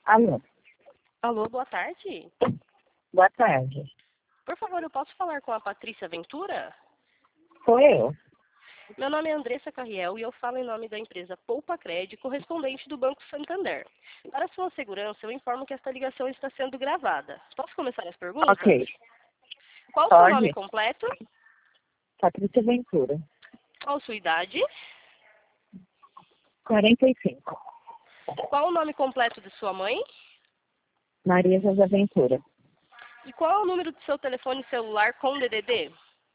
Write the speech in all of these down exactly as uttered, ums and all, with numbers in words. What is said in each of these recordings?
Alô, Alô, boa tarde. boa tarde. Por favor, eu posso falar com a Patrícia Ventura? Sou eu. Meu nome é Andressa Carriel e eu falo em nome da empresa Poupa Cred, correspondente do Banco Santander. Para sua segurança, eu informo que esta ligação está sendo gravada. Posso começar as perguntas? Ok, Qual o seu nome pode. completo? Patrícia Ventura, Qual sua idade? quarenta e cinco. Qual o nome completo de sua mãe? Maria José Ventura, E qual é o número do seu telefone celular com D D D?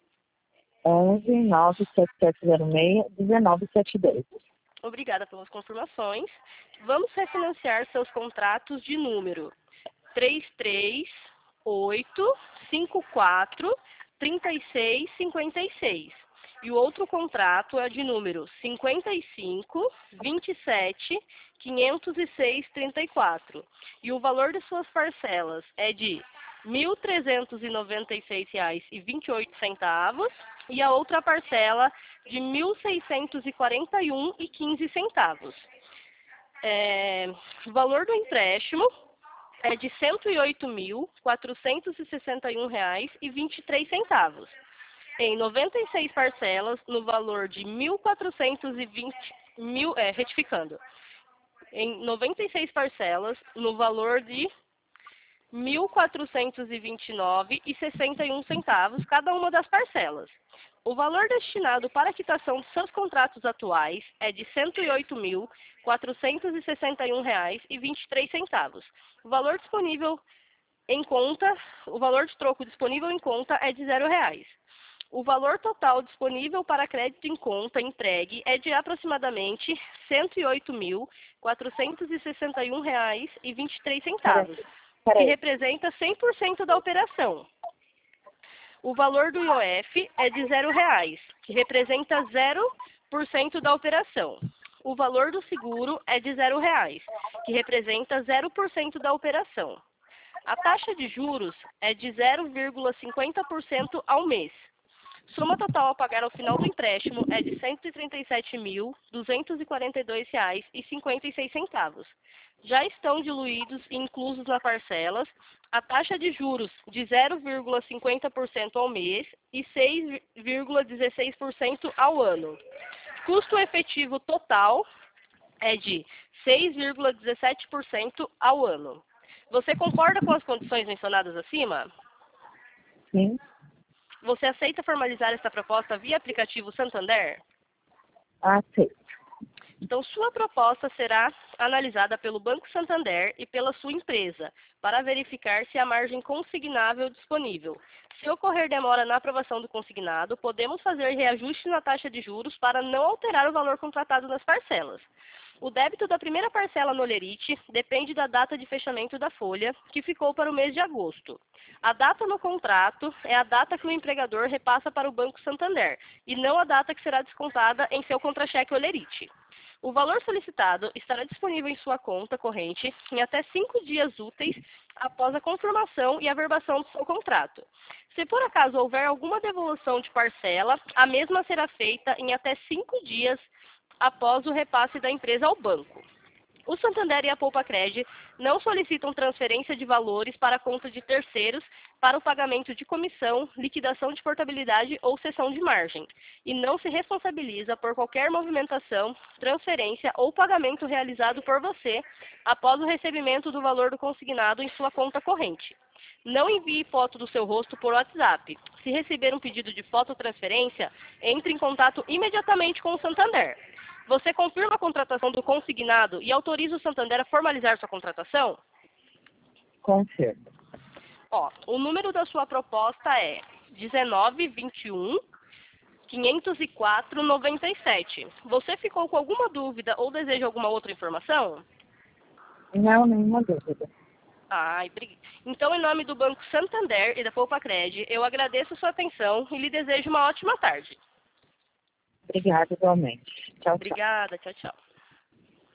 onze nove sete sete zero seis um nove sete dois. Obrigada pelas confirmações. Vamos refinanciar seus contratos de número três três oito cinco quatro três seis cinco seis. E o outro contrato é de número cinquenta e cinco vinte e sete quinhentos e seis trinta e quatro. E o valor de suas parcelas é de mil trezentos e noventa e seis reais e vinte e oito centavos e a outra parcela de mil seiscentos e quarenta e um reais e quinze centavos. É, o valor do empréstimo é de cento e oito mil quatrocentos e sessenta e um reais e vinte e três centavos. Em noventa e seis parcelas no valor de mil quatrocentos e vinte mil, é, retificando. Em noventa e seis parcelas no valor de mil quatrocentos e vinte e nove reais e sessenta e um centavos cada uma das parcelas. O valor destinado para a quitação dos seus contratos atuais é de cento e oito mil quatrocentos e sessenta e um reais e vinte e três centavos. O valor disponível em conta, o valor de troco disponível em conta é de zero reais. O valor total disponível para crédito em conta entregue é de aproximadamente cento e oito mil quatrocentos e sessenta e um reais e vinte e três centavos, que Peraí, representa cem por cento da operação. O valor do I O F é de zero reais, que representa zero por cento da operação. O valor do seguro é de zero reais, que representa zero por cento da operação. A taxa de juros é de zero vírgula cinquenta por cento ao mês. Soma total a pagar ao final do empréstimo é de cento e trinta e sete mil duzentos e quarenta e dois reais e cinquenta e seis centavos. Já estão diluídos e inclusos nas parcelas a taxa de juros de zero vírgula cinquenta por cento ao mês e seis vírgula dezesseis por cento ao ano. Custo efetivo total é de seis vírgula dezessete por cento ao ano. Você concorda com as condições mencionadas acima? sim, Você aceita formalizar esta proposta via aplicativo Santander? aceito. Então, sua proposta será analisada pelo Banco Santander e pela sua empresa, para verificar se há margem consignável disponível. Se ocorrer demora na aprovação do consignado, podemos fazer reajuste na taxa de juros para não alterar o valor contratado nas parcelas. O débito da primeira parcela no Olerite depende da data de fechamento da folha, que ficou para o mês de agosto. A data no contrato é a data que o empregador repassa para o Banco Santander, e não a data que será descontada em seu contra-cheque Olerite. O valor solicitado estará disponível em sua conta corrente em até cinco dias úteis após a confirmação e averbação do seu contrato. Se por acaso houver alguma devolução de parcela, a mesma será feita em até cinco dias após o repasse da empresa ao banco. O Santander e a Poupa Cred não solicitam transferência de valores para a conta de terceiros para o pagamento de comissão, liquidação de portabilidade ou cessão de margem, e não se responsabiliza por qualquer movimentação, transferência ou pagamento realizado por você após o recebimento do valor do consignado em sua conta corrente. Não envie foto do seu rosto por WhatsApp. Se receber um pedido de fototransferência, entre em contato imediatamente com o Santander. Você confirma a contratação do consignado e autoriza o Santander a formalizar sua contratação? Confirmo. Ó, o número da sua proposta é dezenove, vinte e um, quinhentos e quatro, noventa e sete. Você ficou com alguma dúvida ou deseja alguma outra informação? Não, nenhuma dúvida. Ai, bri- Então, em nome do Banco Santander e da Poupa Cred, eu agradeço a sua atenção e lhe desejo uma ótima tarde. Obrigada igualmente. Tchau, tchau. Obrigada, tchau, tchau.